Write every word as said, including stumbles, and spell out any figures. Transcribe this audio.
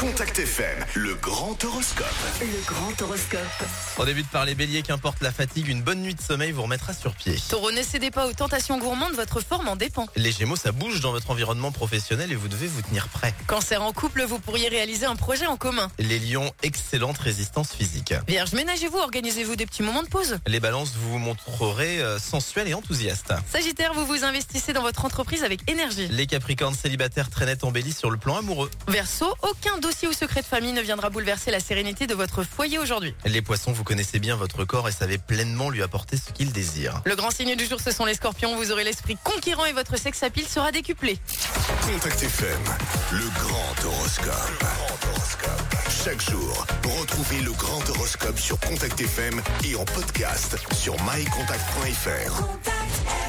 Contact F M, le grand horoscope. Le grand horoscope. On débute par les béliers, qu'importe la fatigue, une bonne nuit de sommeil vous remettra sur pied. Taureau, ne cédez pas aux tentations gourmandes, votre forme en dépend. Les gémeaux, ça bouge dans votre environnement professionnel et vous devez vous tenir prêt. Cancer, en couple, vous pourriez réaliser un projet en commun. Les lions, excellente résistance physique. Vierge, ménagez-vous, organisez-vous des petits moments de pause. Les balances, vous vous montrerez euh, sensuel et enthousiaste. Sagittaire, vous vous investissez dans votre entreprise avec énergie. Les capricornes célibataires, très net embellis sur le plan amoureux. Verseau, aucun dossier ou secret de famille ne viendra bouleverser la sérénité de votre foyer aujourd'hui. Les poissons, vous connaissez bien votre corps et savez pleinement lui apporter ce qu'il désire. Le grand signe du jour, ce sont les scorpions, vous aurez l'esprit conquérant et votre sex appeal sera décuplé. Contact F M, le grand horoscope. Le grand horoscope. Chaque jour, retrouvez le grand horoscope sur Contact F M et en podcast sur my contact point f r.